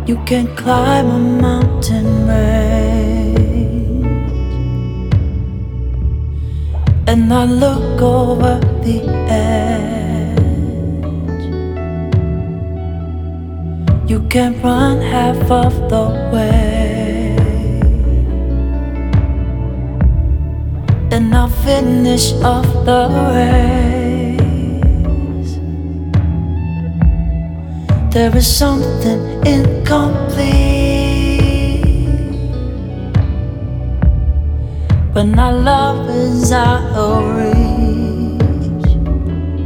You can climb a mountain range, and I look over the edge. You can run half of the way, and I'll finish off the race. There is something incomplete when our love is out of reach.